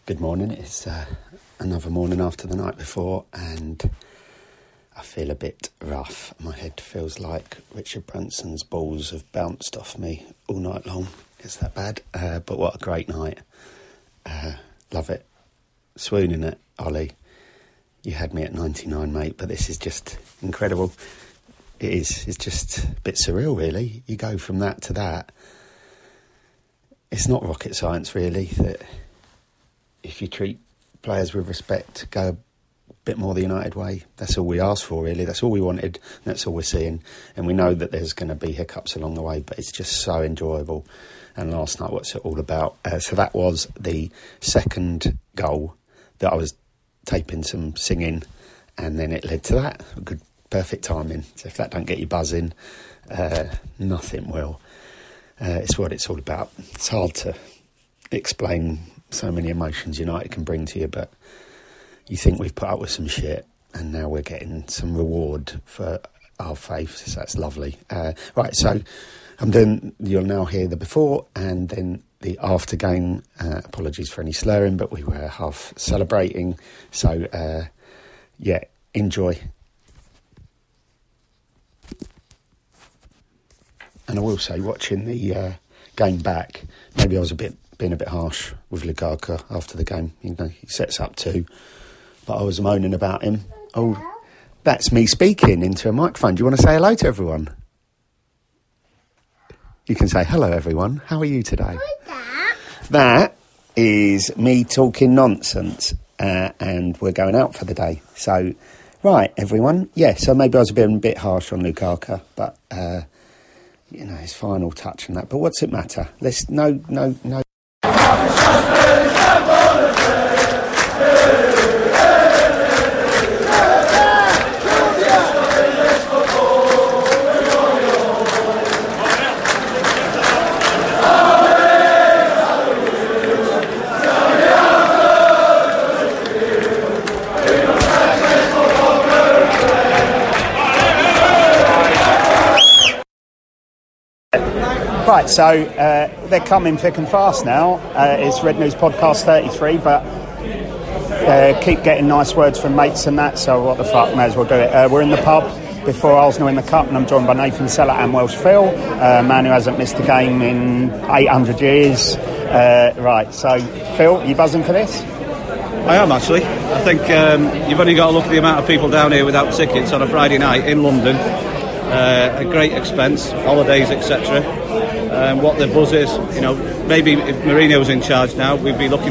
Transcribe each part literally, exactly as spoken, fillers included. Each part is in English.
Good morning. It's uh, another morning after the night before, and I feel a bit rough. My head feels like Richard Branson's balls have bounced off me all night long. It's that bad. Uh, but what a great night. Uh, love it. Swooning it, Ollie. You had me at ninety-nine, mate, but this is just incredible. It is. It's just a bit surreal, really. You go from that to that. It's not rocket science, really, that if you treat players with respect, go a bit more the United way. That's all we asked for, really. That's all we wanted. That's all we're seeing. And we know that there's going to be hiccups along the way, but it's just so enjoyable. And last night, what's it all about? Uh, so that was the second goal that I was taping some singing, and then it led to that. Good, perfect timing. So if that don't get you buzzing, uh, nothing will. Uh, it's what it's all about. It's hard to explain so many emotions United can bring to you, but you think we've put up with some shit, and now we're getting some reward for our faith, so that's lovely. Uh, right, so I'm doing, you'll now hear the before and then the after game. Uh, apologies for any slurring, but we were half celebrating, so uh, yeah, enjoy. And I will say, watching the uh, game back, maybe I was a bit being a bit harsh with Lukaku after the game. You know, he sets up two, but I was moaning about him. Oh, that's me speaking into a microphone. Do you want to say hello to everyone? You can say hello, everyone. How are you today? Hi, Dad. That is me talking nonsense, uh, and we're going out for the day. So, right, everyone. Yeah, so maybe I was a bit, a bit harsh on Lukaku, but uh, you know, his final touch and that. But what's it matter? Let's no, no, no. Right, so uh, they're coming thick and fast now. Uh, it's Red News Podcast thirty-three, but uh, keep getting nice words from mates and that, so what the fuck, may as well do it. Uh, we're in the pub before Arsenal in the Cup, and I'm joined by Nathan Seller and Welsh Phil, a man who hasn't missed a game in eight hundred years. Uh, right, so Phil, you buzzing for this? I am, actually. I think um, you've only got to look at the amount of people down here without tickets on a Friday night in London. Uh, a great expense, holidays, et cetera. Um, what the buzz is, you know, maybe if Mourinho's in charge now, we'd be looking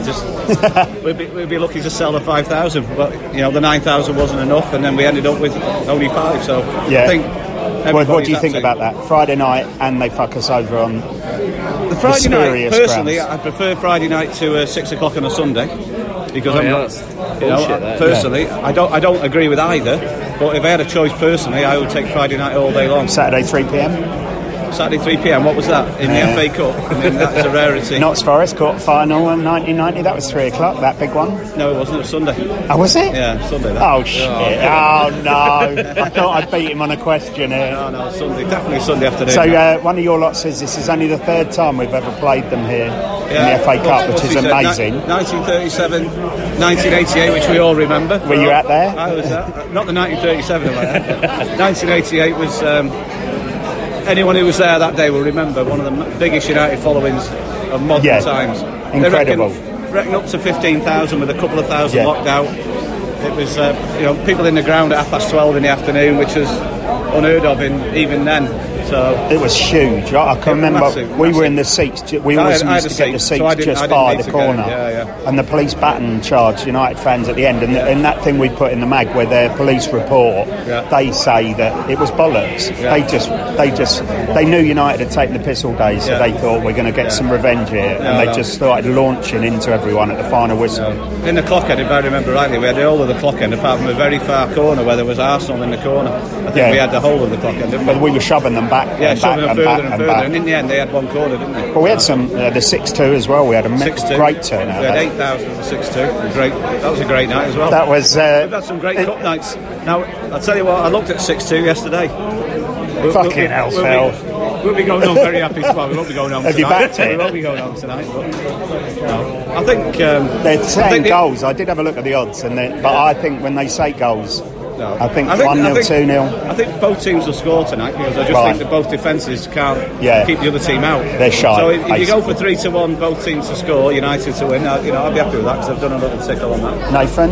to we'd, be, we'd be looking to sell the five thousand, but you know the nine thousand wasn't enough, and then we ended up with only five. So yeah. I think. What, what do you think it. about that Friday night, and they fuck us over on the Friday the night? Personally, grounds? I prefer Friday night to uh, six o'clock on a Sunday because oh, I'm yeah, not. You know, that, personally, yeah. I don't I don't agree with either. But if I had a choice personally, I would take Friday night all day long. Saturday three p.m. Saturday three p.m. What was that in the uh, F A Cup? I mean, that's a rarity. Notts Forest quarter final in nineteen ninety. That was three o'clock. That big one. No, it wasn't. It was Sunday. Oh, was it? Yeah, Sunday. That. Oh shit! Oh, oh no! I thought I'd beat him on a question here. No, no, Sunday. Definitely Sunday afternoon. So uh, one of your lot says this is only the third time we've ever played them here yeah. in the F A Cup, which is amazing. nineteen thirty-seven, nineteen eighty-eight, which we all remember. Were you out there? I was there. Not the nineteen thirty-seven. nineteen eighty-eight was. Um, Anyone who was there that day will remember one of the biggest United followings of modern yeah. times. Incredible. They reckon, reckon up to fifteen thousand with a couple of thousand yeah. locked out. It was, uh, you know, people in the ground at half past twelve in the afternoon, which was unheard of in, even then. So it was huge. I can remember massive, we massive. were in the seats. We always I had, used to get the seats so just by the corner, yeah, yeah. and the police baton charged United fans at the end. And, yeah. and that thing we put in the mag, where their police report, yeah. they say that it was bollocks. Yeah. They just, they just, they knew United had taken the piss all day, so yeah. they thought we're going to get yeah. some revenge here, no, and they no. just started launching into everyone at the final whistle. No. In the clock end, if I remember rightly, we had the whole of the clock end, apart from a very far corner where there was Arsenal in the corner. I think yeah. we had the whole of the clock end, didn't we? But we were shoving them back, yeah, and shoving back, them and further back, and and further. back. And in the end, they had one corner, didn't they? But we had some uh, the six two as well. We had a me- great turnout. We had eight thousand for six two. Great. That was a great night as well. That was. Uh, We've had some great cup nights. Now, I'll tell you what. I looked at six two yesterday. Fucking hell, Phil. we'll be going home very happy tomorrow. We won't be going home Have tonight. you backed it? We won't be going home tonight. But, no. I think um, they're saying I think goals. I did have a look at the odds, and they, but I think when they say goals, no. I think I think- one I nil, think- two nil. I think both teams will score tonight because I just Right. think that both defences can't Yeah. keep the other team out. They're shy, So if, if you go basically. for three to one, both teams to score, United to win, I, you know, I'll be happy with that because I've done a little tickle on that. Nathan,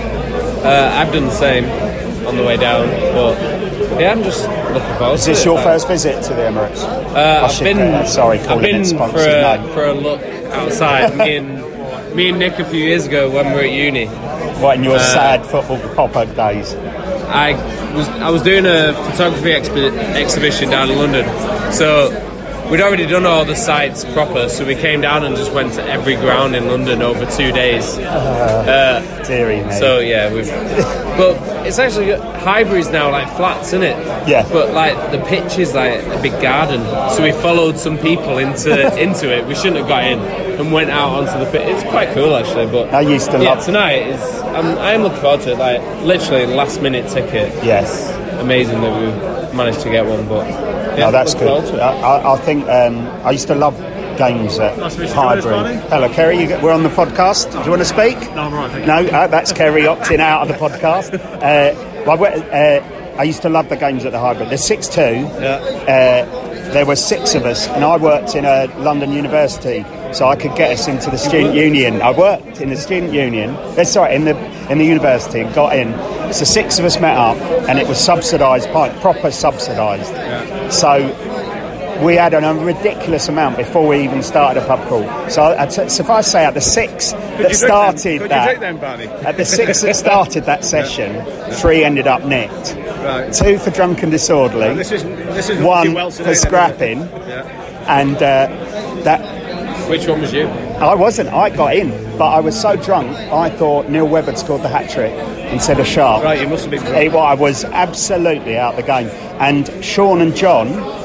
Uh, I've done the same on the way down, but yeah, I'm just looking forward is to this it. your Like, first visit to the Emirates? Uh, I I've should, been, uh, sorry, I've calling been it for sponsored. a, No. for a look outside. me and me and Nick a few years ago when we were at uni. What, in your Uh, sad football popper days? I was I was doing a photography expi- exhibition down in London, so we'd already done all the sites proper. So we came down and just went to every ground in London over two days. Uh, Deary me. So yeah, we've. But it's actually Highbury's now like flats, isn't it? Yeah. But like the pitch is like a big garden, so we followed some people into into it. We shouldn't have got in and went out onto the pitch. It's quite cool actually. But I used to yeah, love- tonight is. I'm I'm looking forward to it. Like literally last minute ticket. Yes. Amazing that we managed to get one, but yeah, No, that's looking good. forward to it. I, I, I think um, I used to love games at Nice to meet you, Chris, Highbury. Barney. Hello, Kerry. You, we're on the podcast. Do you want to speak? No, I'm right, thank No, uh, that's Kerry opting out of the podcast. Uh, I, went- uh, I used to love the games at the Highbury. There's six two. Yeah. Uh, there were six of us, and I worked in a London university, so I could get us into the student union. I worked in the student union. Uh, sorry, in the in the university, and got in. So six of us met up, and it was subsidised, proper subsidised. So we had a ridiculous amount before we even started a pub crawl. So I'd s- suffice to say, at the six that started that, them, Barney? at the six that started that session, three ended up nicked. Right. Two for drunk and disorderly. This is this is One well for today, then, scrapping, isn't it? Yeah. and uh, that Which one was you? I wasn't. I got in, but I was so drunk. I thought Neil Webb had scored the hat trick instead of Sharp. Right, you must have been drunk. It- well, I was absolutely out the game. And Sean and John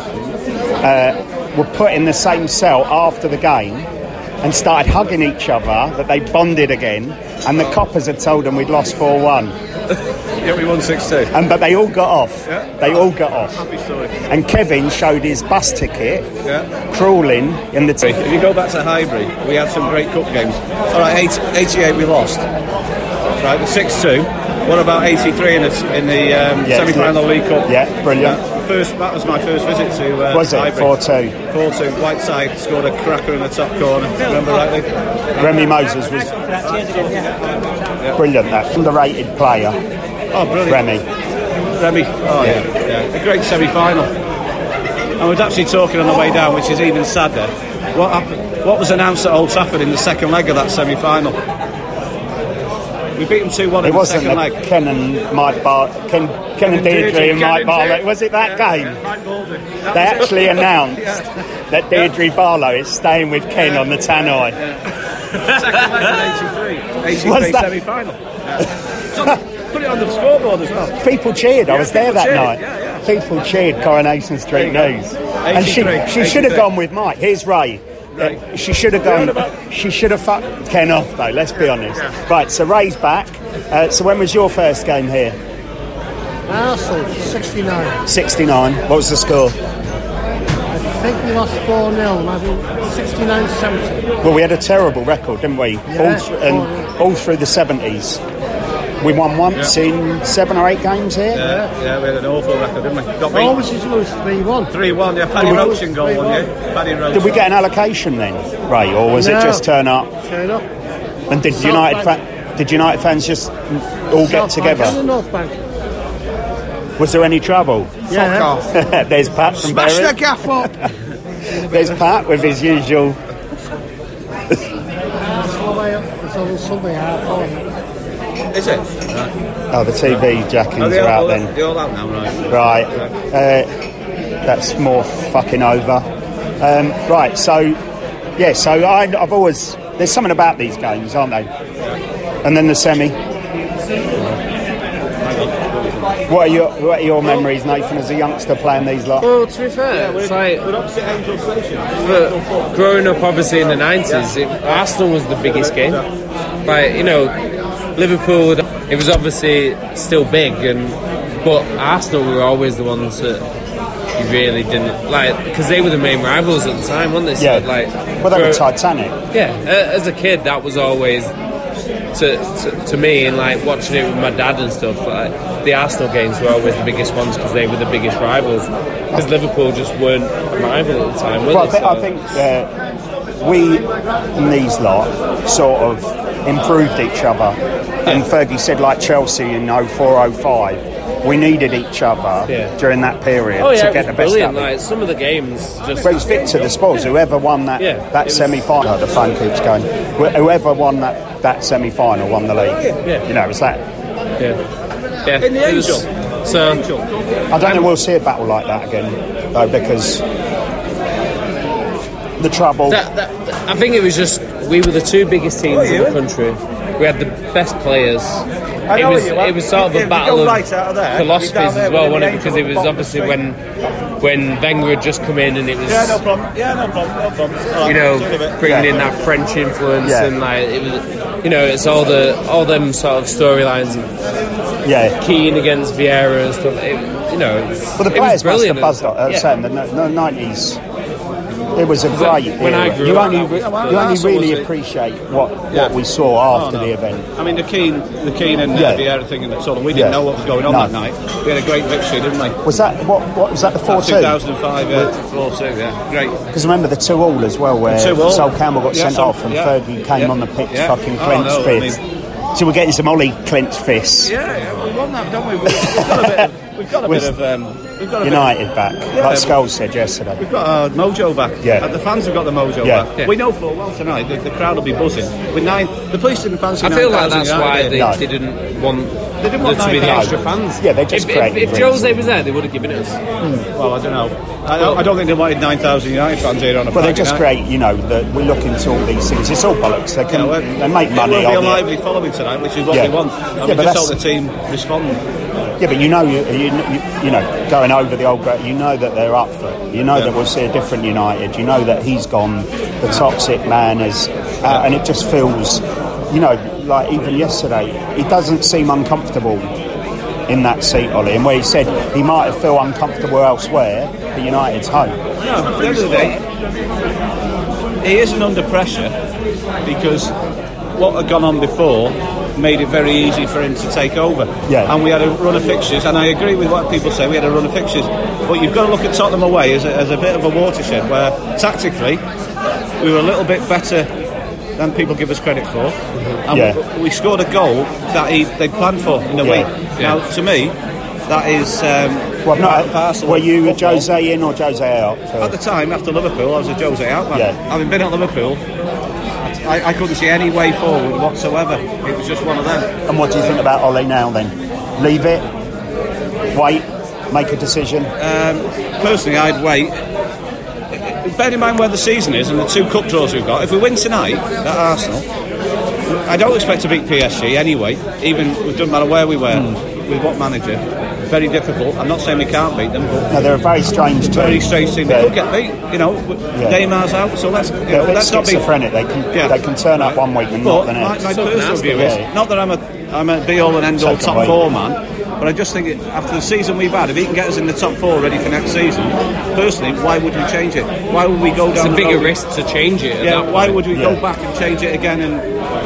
uh, were put in the same cell after the game and started hugging each other. That they bonded again, and the coppers had told them we'd lost four one. Yeah, we won six two. And but they all got off. Yeah. They all got off. Happy story. And Kevin showed his bus ticket, Yeah. crawling in the. T- If you go back to Highbury, we had some great cup games. All right, eight, eighty-eight we lost. Right, the six two. What about eighty-three in the, in the um, Yeah, semi-final yeah. League Cup? Yeah, brilliant. Uh, first, that was my first visit to uh, Was it Highbury. four two? four two. Whiteside scored a cracker in the top corner. Remember rightly? Remy Moses was brilliant. That underrated player, Oh, brilliant. Remy. Remy. Oh, yeah. yeah. A great semi-final. And we were actually talking on the way down, which is even sadder. What happened? What was announced at Old Trafford in the second leg of that semi-final? We beat them two one It in the wasn't second the leg. Ken and Mike Bar, Ken, Ken and Deirdre and Mike Barlow. Was it that Yeah, game? yeah, Mike Baldy. That They was it. actually announced Yeah. that Deirdre Barlow is staying with Ken on the Tannoy. Second leg of eighty-three. eighty-three Was that- semi-final. Yeah. It's on the- Put it on the scoreboard as well. People cheered. I was there people that cheered, night. yeah, yeah. People cheered Coronation Street There you go. News, and she eighty-three, she should have eighty-three. gone with Mike. Here's Ray. Ray. Uh, she should have We're on gone. about- She should have fucked Ken off though. Let's be honest. Yeah. Right. So Ray's back. Uh, so when was your first game here? Arsenal, sixty-nine. sixty-nine. What was the score? I think we lost four nil, maybe sixty-nine seventy. Well, we had a terrible record, didn't we? Yeah. All, th- and all through the seventies. We won once Yeah. in seven or eight games here. Yeah, yeah, we had an awful record, didn't we? Got beat Always used to lose three one. three one. Yeah, Paddy Did we- Roach in goal one, yeah. Paddy Roach. Did we get an allocation then, Ray, or was No. it just turn up? Turn up. And did South United Bank. fa- did United fans just all get South Bank and the together? North Bank. Was there any trouble? Yeah. off. There's Pat from Smash the Berwick. gaff up. There's Pat with his usual. Arsenal away up. It's on Sunday half four. Is it? Oh, the T V jackings Oh, they're are all, out then. they're all out now, right? Right. Uh, that's more fucking over. Um, right. So, yeah. So I, I've always. There's something about these games, aren't they? And then the semi. What are your What are your memories, Nathan, as a youngster playing these lot? Well, to be fair, it's like opposite Angel Station. for growing up, obviously in the nineties, it, Arsenal was the biggest game. Like you know, Liverpool, it was obviously still big, and but Arsenal were always the ones that you really didn't like because they were the main rivals at the time, weren't they? So, Yeah. like, Well, they were for- Titanic. Yeah, a- as a kid, that was always to, to to me, and like watching it with my dad and stuff. Like the Arsenal games were always the biggest ones because they were the biggest rivals. Because Liverpool just weren't a rival at the time, were Well, I, they? thi- I think uh, we and these lot sort of improved each other. And Fergie said, like Chelsea in oh four oh five, we needed each other Yeah. during that period oh yeah, to it get was the best brilliant. out of it. Like some of the games, just But it was Victor the Spoils, whoever won that, Yeah, that it was- semi-final, the phone keeps going, Wh- whoever won that, that semi-final won the league. Yeah. You know, it was that. yeah, yeah. In the it was- Angel. So I don't know we'll see a battle like that again, though, because the trouble... that, that, I think it was just we were the two biggest teams Oh, in you? the country. We had the best players. I It know was you are. it was sort of If a you battle go of right out of there, philosophies you're down there as well, with wasn't the it? Because Angel it was bottom obviously straight. when when Wenger had just come in and it was Yeah, no problem. Yeah, no problem. No problem. All right, you know sort of it. bringing Yeah. in that French influence Yeah. and like it was you know it's all the all them sort of storylines of Yeah. Keane against Vieira and stuff. It, you know, it was, Well, the it was players must brilliant. have buzzed off. Uh, Yeah. saying the, the nineties, it was a that great when I era. grew You up, only, that was- re- well, you only that's really always it. appreciate what, Yeah. what we saw after Oh, no. the event. I mean, the Keane, the Keane and uh, Yeah. Vieira thing in the tunnel, we didn't Yeah. know what was going on No. that night. We had a great victory, didn't we? Was that what? What was that? The four two two? thousand five, uh, four two, yeah. Great. Because remember the two all as well, where The two all. Sol Campbell got Yeah, sent so- off and yeah. Fergie came Yeah. on the pitch, Yeah. fucking Oh, clenched no, I fists. mean- So we're getting some Ollie clenched fists. Yeah, yeah, we won that, don't we? We've we've got a bit of, we've got a bit of, um, we've got a United back, Yeah. like Scholes said yesterday. bit, we've got our mojo back. Yeah. Uh, the fans have got the mojo Yeah. back. Yeah. We know full well tonight the, the crowd will be buzzing. With nine, the police didn't fancy I feel like nine thousand that's United why here. they No. didn't want They didn't want there to be the nine extra thousand. fans. Yeah, they just if, if, created if reasons. Jose was there, they would have given it us. Well, I don't know. I, don't- I don't think they wanted nine thousand United fans here on a But they Friday just night. create, you know, that we look into all these things. It's all bollocks. They You can, know, uh, they make it money will be a on it. lively following tonight, which is what Yeah. we want. Yeah, And we but just hope the that's- team respond. Yeah, but you know, you, you, you, you know, going over the old, gra- you know that they're up for it. You know Yeah. that we'll see a different United. You know that he's gone, the toxic man is, uh, and it just feels, you know, like even yesterday, he doesn't seem uncomfortable in that seat, Ollie. And where he said he might feel uncomfortable elsewhere, but United's home. No, at the end of the day, he isn't under pressure because what had gone on before made it very easy for him to take over. Yeah. And we had a run of fixtures, and I agree with what people say, we had a run of fixtures. But you've got to look at Tottenham away as a, as a bit of a watershed where tactically we were a little bit better than people give us credit for. And Yeah. we, we scored a goal that he, they planned for in the Yeah. week. Now, to me, that is um, Well, I've part and not, parcel were of you a football. Jose in or Jose out? For- At the time, after Liverpool, I was a Jose out man. Yeah. Having been at Liverpool, I, I couldn't see any way forward whatsoever. It was just one of them. and what do you think about Ollie now then? Leave it? Wait? Make a decision? Personally, I'd wait. Bear in mind where the season is and the two cup draws we've got. If we win tonight at Arsenal, I don't expect to beat P S G anyway. Even it doesn't matter where we were with what manager. Very difficult. I'm not saying we can't beat them, but No, they're a very strange team. very strange team. They They're- could get beat. You know, Neymar's out, so let's you They're know, a bit let's not be. schizophrenic. They can Yeah. they can turn up one week and not But the my, next. my So personal nasty, view is yeah. not that I'm a I'm a be all and end all Second top way. four man, but I just think it, after the season we've had, if he can get us in the top four ready for next season, personally, why would we change it? Why would we go It's down? a the bigger road- risk to change it. At Yeah, that why point. would we Yeah. go back and change it again? And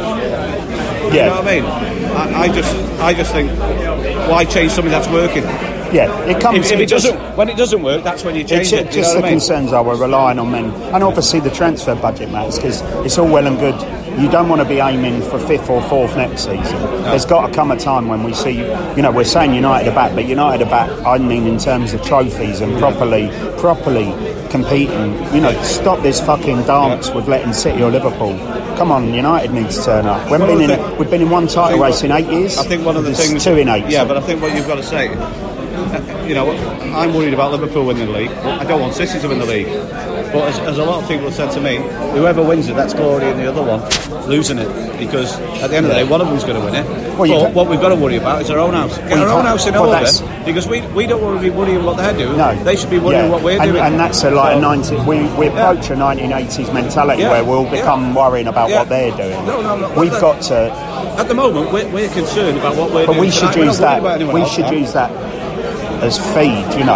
you Yeah. know what I mean? I, I just I just think why change something that's working? Yeah, it comes. If, if it just- doesn't, when it doesn't work, that's when you change It's it. just You know the what I mean? concerns are we're relying on men, and obviously the transfer budget, Matt, because it's all well and good. You don't want to be aiming for fifth or fourth next season. There's got to come a time when we see, you know, we're saying United are back, but United are back. I mean, in terms of trophies and properly, properly competing. You know, stop this fucking dance with letting City or Liverpool. Come on, United needs to turn up. We've One been of in, the thi- we've been in one title think- race in eight years. I think one of the There's things two in eight. Yeah, but I think what you've got to say, you know, I'm worried about Liverpool winning the league. I don't want City to win the league. But as, as a lot of people have said to me, whoever wins it, that's glory, and the other one losing it, because at the end of the day, one of them's going to win it. Well, you but can't- what we've got to worry about is our own house. Get Well, you our own can't- house in well, order, that's- because we we don't want to be worrying what they're doing. No, they should be worrying Yeah. what we're and, doing. and that's a, like So- a ninety. We we approach a nineteen eighties mentality Yeah. where we'll become Yeah. worrying about Yeah. what they're doing. No, no, no, We've well, got to, At the moment, we're, we're concerned about what we're but doing. we should tonight. We're use not worried that. about anyone We else should now. use that as feed. You know,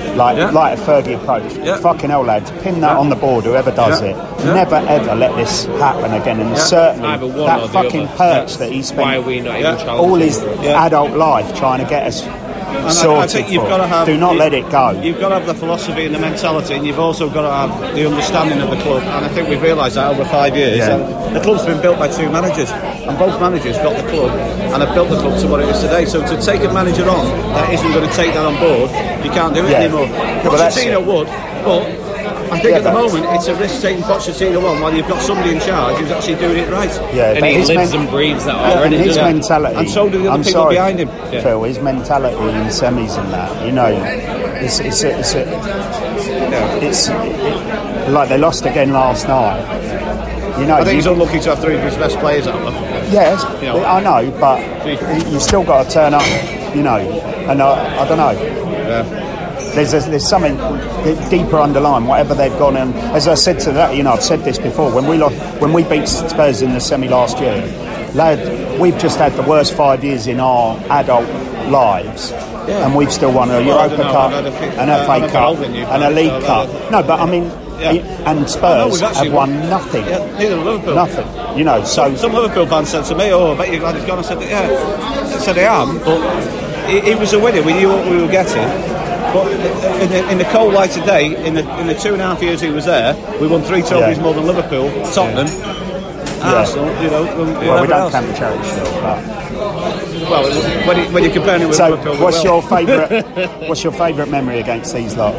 like Yeah. like a Fergie approach. Yeah. Fucking hell, lads, pin that Yeah. on the board. Whoever does Yeah. it, Yeah. never ever let this happen again. And Yeah. certainly Either one or that the fucking other. perch That's that he why spent we're not Yeah. even challenging. all his Yeah. adult life trying to get us And I- sorted I think you've for. got to have. Do not you- let it go. You've got to have the philosophy and the mentality, and you've also got to have the understanding of the club. And I think we've realised that over five years. Yeah. And the club's been built by two managers, and both managers got the club and have built the club to what it is today. So to take a manager on that isn't going to take that on board, you can't do it Yeah. anymore. Yeah, but that's Pochettino it. would, but I think Yeah, at the but- moment it's a risk taking Pochettino on while you've got somebody in charge who's actually doing it right. Yeah, And but he his lives men- and breathes that and already. his doesn't he? mentality, And so do the other I'm people sorry, behind him. Yeah. Phil, his mentality in semis and that, you know, it's it's a, it's, a, it's it, like they lost again last night. You know, I think you- he's unlucky to have three of his best players out there. yes, you know. I know, but you still got to turn up, you know, and I, I don't know. Yeah. There's a, there's something deeper underlying whatever they've gone and as I said to that, you know, I've said this before when we lost, when we beat Spurs in the semi last year, lad, we've just had the worst five years in our adult lives, Yeah. and we've still won a Well, I Europa don't know, Cup, I've had a few- an uh, F A I'm a bit Cup, older than you, and a so League I've Cup. had No, but I mean, Yeah. and No, Spurs we've actually have won nothing, Yeah, neither have Liverpool. nothing. You know, so Some Liverpool fans said to me, "Oh, I bet you're glad he's gone." I said, "Yeah." I said, "I am," but he, he was a winner. We knew what we were getting. But in the, in the cold light of day, in the in the two and a half years he was there, we won three trophies Yeah. more than Liverpool, Tottenham, Arsenal. You know, than well, we whoever don't else. count the charity still, but. Well, when, you, when you're comparing it with So, Liverpool, we what's will. your favourite? What's your favourite memory against these lot?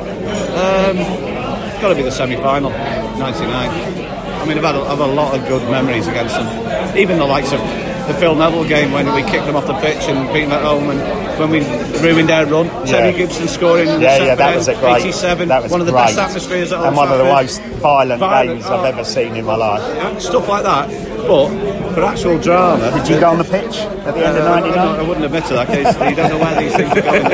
It's got to be the semi-final, ninety-nine. I mean, I've had, a, I've had a lot of good memories against them. Even the likes of the Phil Neville game when we kicked them off the pitch and beat them at home, and when we ruined their run. Terry Gibson scoring in the Yeah, second yeah, that was a great. eighty-seven. That was one of the great. best atmospheres at Old and one of the Trafford. most violent, Violent, games oh. I've ever seen in my life. Yeah, stuff like that. But for actual drama, Did you go on the pitch at the end of Uh, I, I, ninety-nine? I wouldn't admit to that case. You don't know where these things are going.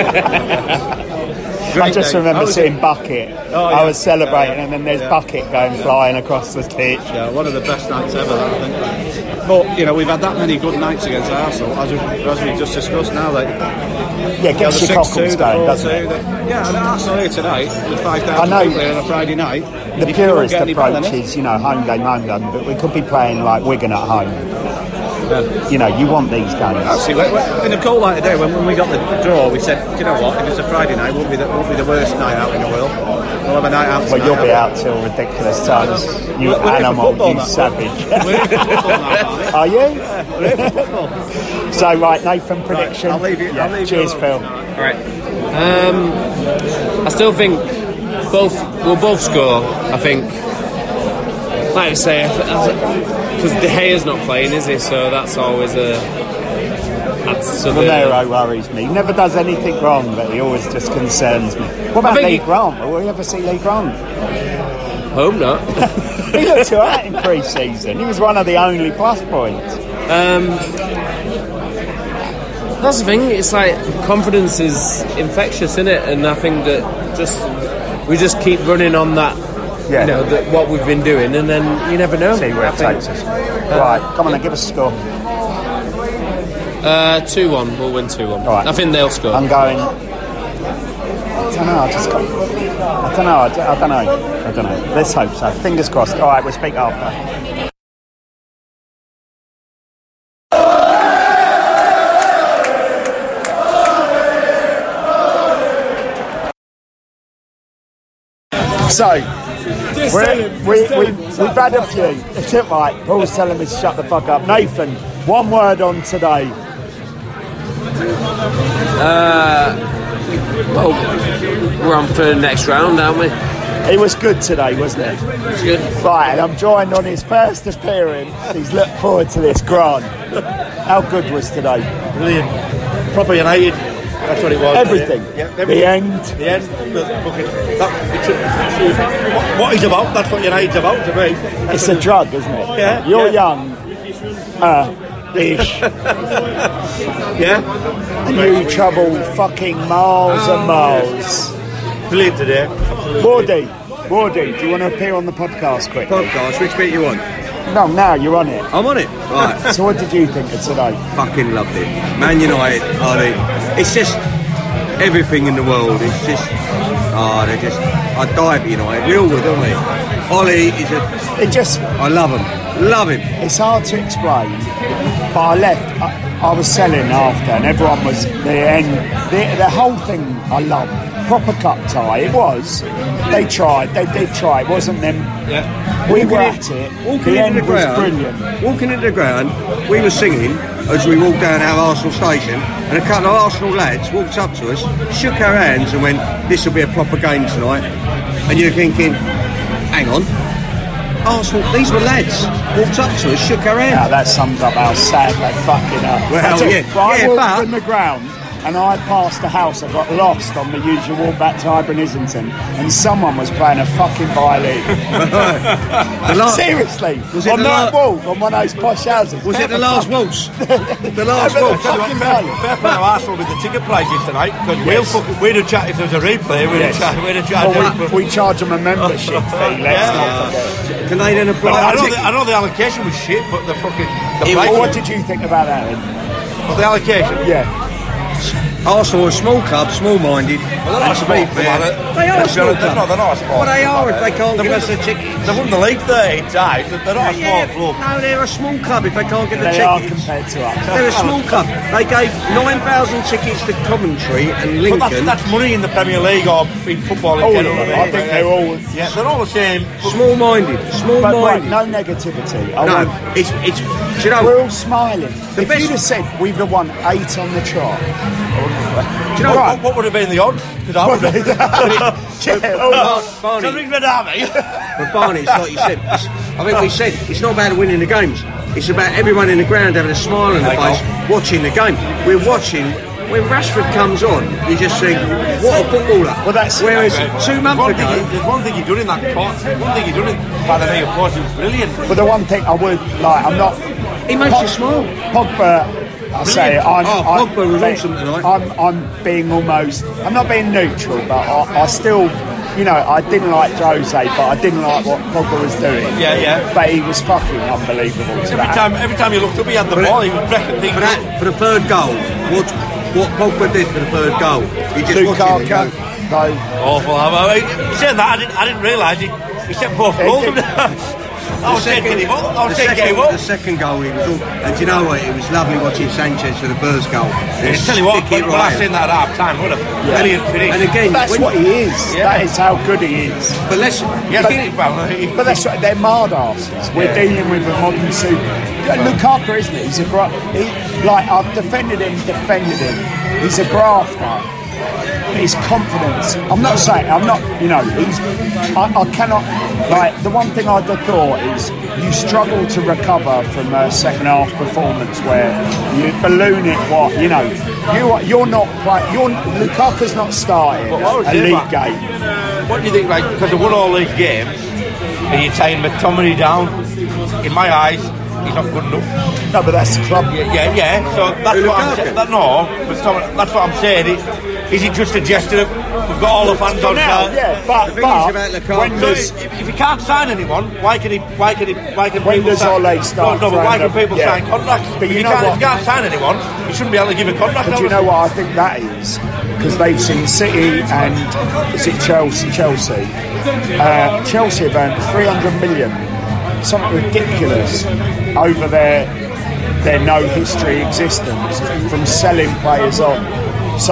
I just remember I was- seeing Bucket. Oh, I yeah. was celebrating, Yeah, yeah. and then there's Yeah. Bucket going flying across the pitch. Yeah, one of the best nights ever, that, I think. But, you know, we've had that many good nights against Arsenal, as we, as we just discussed now. Like, Yeah, gets the your cockles six two, the going, four doesn't two, it? the- Yeah, and Arsenal here tonight, with five thousand I know. people here on a Friday night. The you purist can't get any better approach than it. is, you know, home game, home game, but we could be playing like Wigan at home. You know, you want these games. Actually, when- when- in the cold light of day, when, when we got the draw, we said, "Do you know what? If it's a Friday night, it won't be the, won't be the worst night out in the world. We'll have a night out." Well, tonight, you'll be haven't out till ridiculous times. You We're- we're here for animal, football you now. savage. we? We're here for football now, aren't we? Are you? We're here for football. So, right, Nathan, prediction. I'll leave you- Yeah, I'll leave you cheers, alone. Phil. All right. Um, I still think both we'll both score. I think, like I say, because De Gea's not playing, is he? So that's always a. That's to the, Romero worries me. He never does anything wrong, but he always just concerns me. What about think Lee he- Grant? Will we ever see Lee Grant? Hope not. He looked alright in pre-season. He was one of the only plus points. Um, that's the thing. It's like confidence is infectious, isn't it? And I think that just we just keep running on that. Yeah. You know that what we've been doing, and then you never know. See where I it think- takes us. Right, come on and give us a score. Uh, two one. We'll win two one. Right. I think they'll score. I'm going. I don't know. I just got. I don't know. I don't, I don't know. I don't know. Let's hope so. Fingers crossed. All right, we'll speak after. So, we're, we, we, we've had a few. It's it, right. Paul's telling me to shut the fuck up. Nathan, one word on today. Well, we're on for the next round, aren't we? It was good today, wasn't it? It's good. Right, and I'm joined on his first appearance. He's looked forward to this, Grant. How good was today? Brilliant. Proper United. That's what it was. Everything. Yeah, everything. The end. The end. The, fucking, that, it's a, what, what he's about, that's what United's about to me. That's It's what a drug, isn't it? Yeah, You're yeah. young. Uh, ish. Yeah? And you travel fucking miles and miles. Brilliant today. Absolutely. Wardy, Wardy, do you want to appear on the podcast quick? Podcast, which bit you want? No, now you're on it. I'm on it. Right, So what did you think of today? fucking loved it. Man United are the. It's just everything in the world. It's just. Oh, they just. I die for United. We all would, don't we? Ollie is a. It just. I love him. Love him. It's hard to explain, but I left. I, I was selling after, and everyone was the end. The, the whole thing I loved. Proper cup tie. It was. They tried. They did try. It wasn't them. Yeah. We walking were in, at it. Walking the into end the ground. was brilliant. Walking into the ground, we were singing as we walked down our Arsenal station, and a couple of Arsenal lads walked up to us, shook our hands, and went, "This will be a proper game tonight." And you're thinking, "Hang on." Arsenal, these were lads, walked up to us, shook our hands. Now that sums up how sad they fucking are. Well, I yeah, but I yeah, walked but- in the ground and I passed the house. I got lost on the usual walk back to Highbury and Islington, and someone was playing a fucking violin. The la- Seriously, Was it on the that la- wall, on one of those posh houses. Was it the last waltz? The last Yeah, but waltz. the fucking Fair, violin. fair play to Arsenal with the ticket prices tonight, because we'll Yes. fucking, we'd have chat if there was a replay, we'd Yes. have chat, we'd have chat. Well, we, we charge them a membership fee. Let's Yeah. not forget. Can they then I, apply? know the, I know the allocation was shit, but the fucking the Well, what prices, did you think about that? Then? but the allocation. Yeah. Arsenal are a small club, small-minded. Well, they're not and to small, be fair, come on, they are a they're small not- club. no, they're not a small Well, they club. are if they can't They give won- us the tickets. They won the league thirteen times. They're not a small Yeah, club. no, they're a small club if they can't get the They are tickets. compared to us. They're a small club. They gave nine thousand tickets to Coventry and But Lincoln. that's, that's money in the Premier League or in football in All of general. them. I think they're all. Yeah, they're all the same. Small-minded, But right, small-minded. no negativity. I no, want- it's it's. Do you know? We're all smiling. The if best- you'd have said we've won eight on the trot, Do you know Right. what, what would have been the odds? Because I would have. yeah, all right. Barney, Something Red Army. but Barney, it's like you said. It's, I think we said it's not about winning the games. It's about everyone in the ground having a smile on their I face, watching the game. We're watching. When Rashford comes on, you just think, what a footballer. Well, that's- Whereas two months One ago, thing, he- there's one thing he done in that court. One thing he done in by the name of course, he was brilliant. But the one thing I would like, I'm not. he makes you smile. Pogba, I say, I'm. Oh, I'm Pogba was being- awesome tonight. I'm, I'm being almost. I'm not being neutral, but I, I still. You know, I didn't like Jose, but I didn't like what Pogba was doing. Yeah, yeah. But he was fucking unbelievable. Every today. time, every time you looked up, he had the But ball. it- He was breaking things For up. that, for the third goal, what what Pogba did for the third goal, he just watching it go. Lukaku, though. Awful. I mean, saying that, I didn't, I didn't realise he, he set both goals. I was saying get him up. I was the saying get second, him up. the second goal, he was all, and do you know what? It was lovely watching Sanchez for the first goal. I tell you what, when, when I seen that at half time, what a brilliant finish. And again, That's when, what he is. Yeah. That is how good he is. but let's. Yeah, but- but, well, he, But that's right, they're mard asses. We're Yeah. dealing with a modern suit. Lukaku, isn't he? He's a gra- he, like I've defended him, defended him. He's a grafter. His confidence. I'm not saying. I'm not. You know. He's. I, I cannot. Like the one thing I'd have thought is you struggle to recover from a second half performance where you balloon it. What you know. You are, you're not. Play, you're Lukaku's not starting But what was a it, league Matt? game. what do you think? Like, because they won all these games, and you're tying McTominay down. In my eyes, he's not good enough. No, but that's the club. Yeah, yeah. yeah. So that's Who, what I'm Lukaku? saying. That, no, McTominay, that's what I'm saying. It, is it just a gesture of we've got all the fans For on now, side? yeah, but, The thing but is about Lukaku- when So there's if, if he can't sign anyone, why can he? Why can he? Why can When people does sign? Ole start No, no, but why throwing can people up- yeah. sign contracts? But if you he know can't, what? if he can't sign anyone, he shouldn't be able to give a contract. But do you know what I think that is? Because they've seen City and is it Chelsea? Chelsea. Uh, Chelsea have earned three hundred million, something ridiculous, over their their no history existence from selling players on. So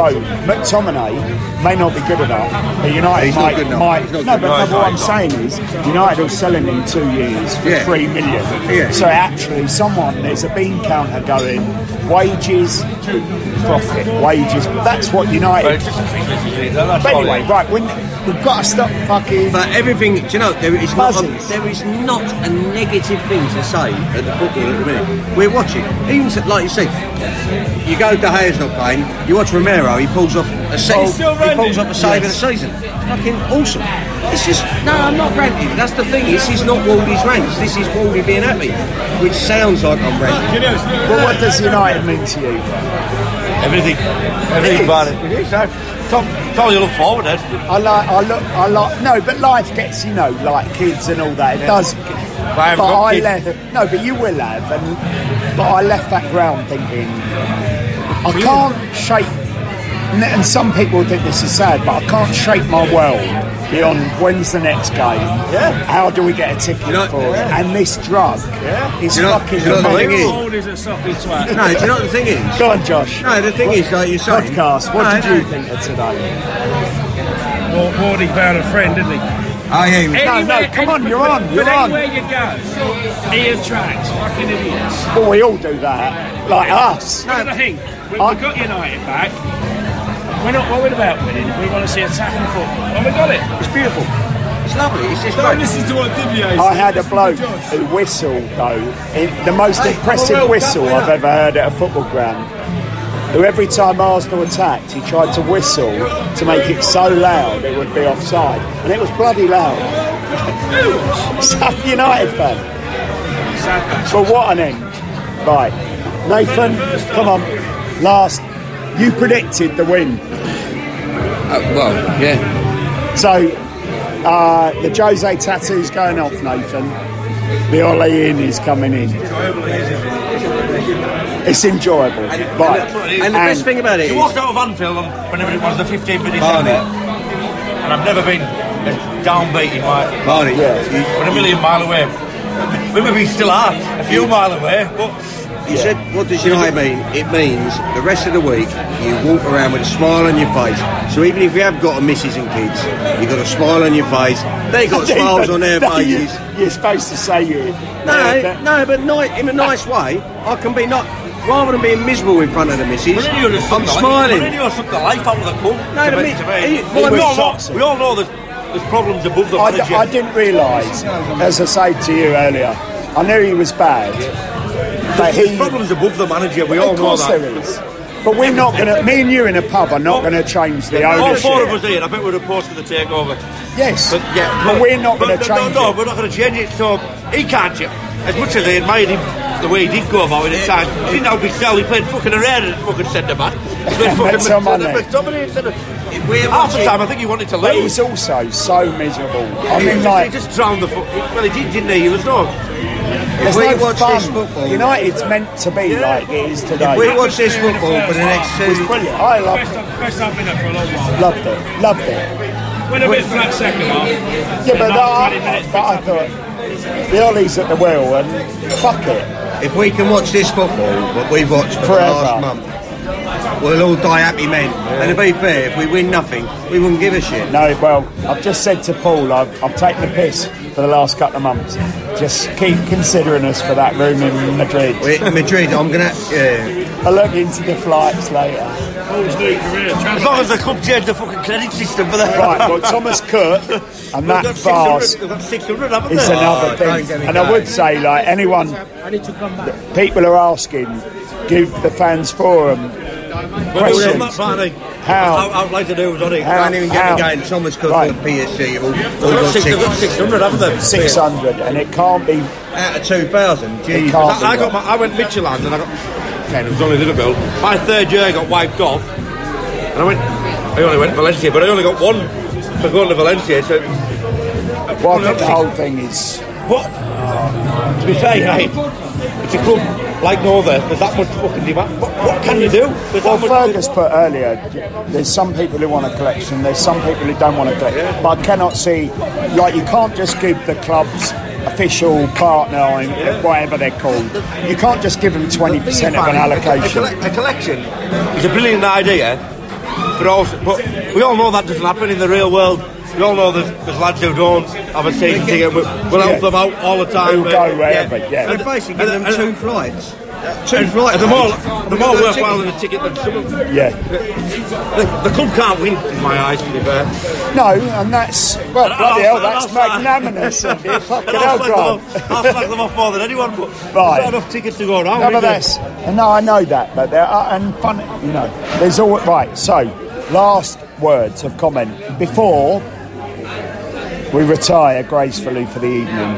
McTominay may not be good enough, but United He's not might. good enough. might He's not no, good but, enough. no, but what I'm saying is United will sell him in two years for Yeah. three million. Yeah. So actually, someone there's a bean counter going wages, profit, wages. That's what But United. it's just a business, isn't it? That's But all it anyway, is. right, when we've got to stop fucking. But everything, do you know, there is not a, Buzzes. there is not a negative thing to say at the football at the minute. We're watching, even to- like you said, you go to Hayes not playing, you watch Romero, he pulls off a save, still he pulls ranting. off a save Yes. of the season. Fucking awesome. It's just no, I'm not ranting. That's the thing. This is not Waldy's rants. This is Waldy being happy, which sounds like I'm ranting. But what does United mean to you? Everything, everything about it. It is. uh, Tom, Tom, you look forward to it. I like, I look, I like. No, but life gets, you know, like kids and all that. It does. But I haven't But got I kids. left. No, but you will have. And but I left that ground thinking I can't shake And, and some people think this is sad, but I can't shape my world beyond when's the next game? Yeah. How do we get a ticket You know- for it? Yeah. And this drug Yeah. is You know- fucking you know the thing amazing. is- old is a soppy twat. No, do you know what the thing is? Go on, Josh. No, the thing is, like you're saying... Podcast, what No, did no. you think of today? Wardy found a friend, didn't he? Oh, yeah, he was- No, no, come on, you're on, you're but on. anywhere you go, he attracts fucking idiots. Well, we all do that, like us. Look at the thing. We, I- we got United back. We're not worried about winning. We want to see attacking football. And we got it. It's beautiful. It's lovely. It's just Don't great. listen to what Didier I had a bloke who whistled, though, in the most impressive whistle I've ever heard at a football ground. Who every time Arsenal attacked, he tried to whistle to make it so loud it would be offside. And it was bloody loud. South United fan. But what an end. Right. Nathan, come on. Last. You predicted the win. Uh, well, yeah. So, uh, the Jose tattoo's going off, Nathan. The Ollie in is coming in. It's enjoyable. Right. And the best thing about it You is... walked out of Anfield on whenever it was the fifteenth of Barney. December, and I've never been as downbeat in my Barney, Yeah. We're a million mile away. We maybe still are a few mile away, but You said, what does United mean? It means the rest of the week you walk around with a smile on your face. So even if you have got a missus and kids, you've got a smile on your face. They got smiles on their No, you- faces. You're supposed to say you. No, no, but ni- in a nice way. I can be not rather than being miserable in front of the missus. Mourinho just I'm sucked the- smiling. Mourinho sucked the life out of the club. No, to to me, me- to me. he- we, well, we he all was know, toxic. we all know there's, there's problems above the I, d- manager. I didn't realise, as I said to you earlier, I knew he was bad, but There's he. problems above the manager. We all Of know course that. there is. But we're not going to. Me and you in a pub are not going to change the All ownership. four of us here, I bet we're opposed to the takeover. Yes, But yeah, but we're not but going to no, change No, no, it. we're not going to change it. So he can't change. As much as they admired him, the way he did go about it at times, he didn't help himself. He played fucking Herrera at fucking centre back. He played fucking McTominay. McTominay instead of. If we're Half the watching- time, I think he wanted to But lose. he's also so miserable. I He mean, just, like, he just drowned the foot. Well, he did, didn't he? He was no. there's we no watch fun. this football- United's meant to be like it is today. If we watch this football for the next It was two... brilliant. I loved Best, it. I've- best I've been there for a long while. Loved it. Loved it. Went a bit flat second half. Yeah, but, Another I, twenty minutes, but I thought the Ollie's at the wheel and fuck it. If we can watch this football, what we've watched for Forever. the last month, we'll all die happy men. And to be fair, if we win nothing, we wouldn't give a shit. No, well, I've just said to Paul, I've, I've taken the piss for the last couple of months. Just keep considering us for that room in Madrid. We- Madrid, I'm gonna... Yeah. I'll look into the flights later. Paul's new career. As long as the club changed the fucking credit system for that. Right, well, Thomas Cook and that We've got farce six hundred, we've got six hundred, haven't is they? another Oh, thing. don't get me And I going. would say, like, anyone, I need to come back. people are asking, give the fans forum Well, we've done that, questions. Barney. How? I, I'd like to do it on it. How? Don't even get How? me going. Thomas Cook Right. and P S G have all, all They've got got, six, they've got tickets. six hundred, haven't they? six hundred, and it can't be. Out of two thousand. It Gee, can't I, I be got my, I went Midtjylland and I got ten. It was only Liverpool. My third year I got wiped off, and I went. I only went to Valencia, but I only got one for going to Valencia. So, Well, I think the whole thing is. but to be fair, mate, it's a club like no other. There's that much fucking demand. What, what can you do? There's Well, that much- Fergus put earlier, there's some people who want a collection, there's some people who don't want a collection. But I cannot see, like, you can't just give the club's official partner, or whatever they're called, you can't just give them twenty percent of an A, allocation. colle- a collection is a brilliant idea, but also, but we all know that doesn't happen in the real world. We all know there's, there's lads who don't have a season ticket. We'll, we'll help Yeah. them out all the time. Who'll go wherever, yeah. They're basically And- giving them and- two flights. Two And, flights. and the more, mate. the more worthwhile than a ticket than some of them. Yeah. The, the club can't win, in my eyes, to be fair. No, and that's, well, And bloody I'll- hell, that's and I'll- magnanimous of you. Fucking And hell, I'll slag them God. off- I'll slag them off more than anyone, but Right. there's not enough tickets to go around. No, but is there? that's, no, I know that, but there are, and fun, you know, there's all, right, so, last words of comment. Before we retire gracefully for the evening,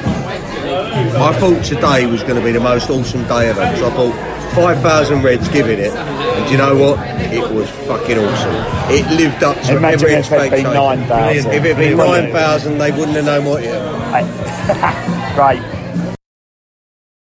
I thought today was going to be the most awesome day ever. So I thought five thousand Reds giving it. And do you know what? It was fucking awesome. It lived up to Imagine every if it'd been expectation. nine thousand. If it had been nine thousand, they wouldn't have known what it was. Great.